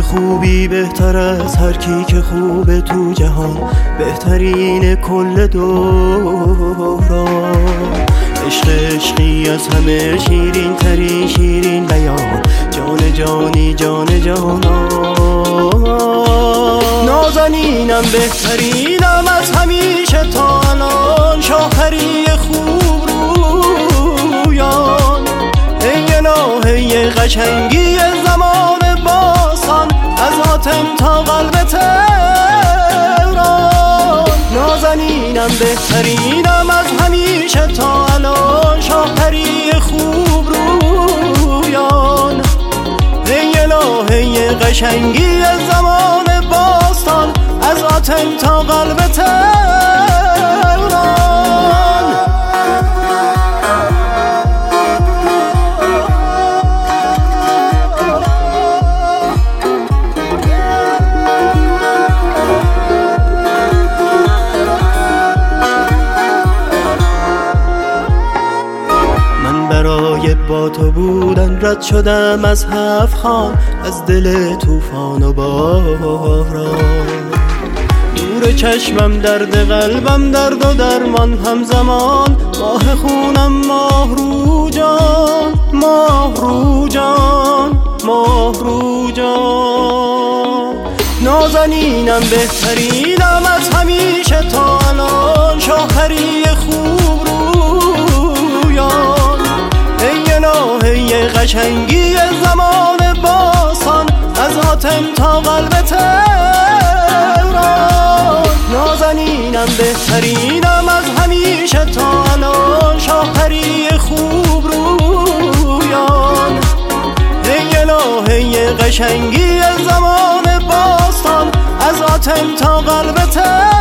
خوبی بهتر از هر کی که خوبه تو جهان، بهترین کل دوران. عشق عشقی از همه شیرین ترین شیرین بیان، جان جانی جان جانان. نازنینم بهترینم از همیشه تا الان، شاهری خوب رویان. ای الهه قشنگی زمان باستان، از آتن تا قلب تهران. نازنینم بهترینم از همیشه تا الان، شاهری خوب رویان. ای الهه قشنگی زمان باستان، از آتن تا قلب تهران. برای با تو بودن رد شدم از 7 خان، از دل طوفان و باران. نور چشمم درد قلبم درد و درمان همزمان، ماه خونم ماه رو جان، ماه رو جان، ماه رو جان. نازنینم بهترینم از همیشه تا الان، شاهری خوب رویان. ای الهه قشنگی زمان باستان، از آتن تا قلب تهران. نازنینم بهترینم از همیشه تا الان، شاهری خوب رویان. ای الهه قشنگی زمان باستان، از آتن تا قلب تهران.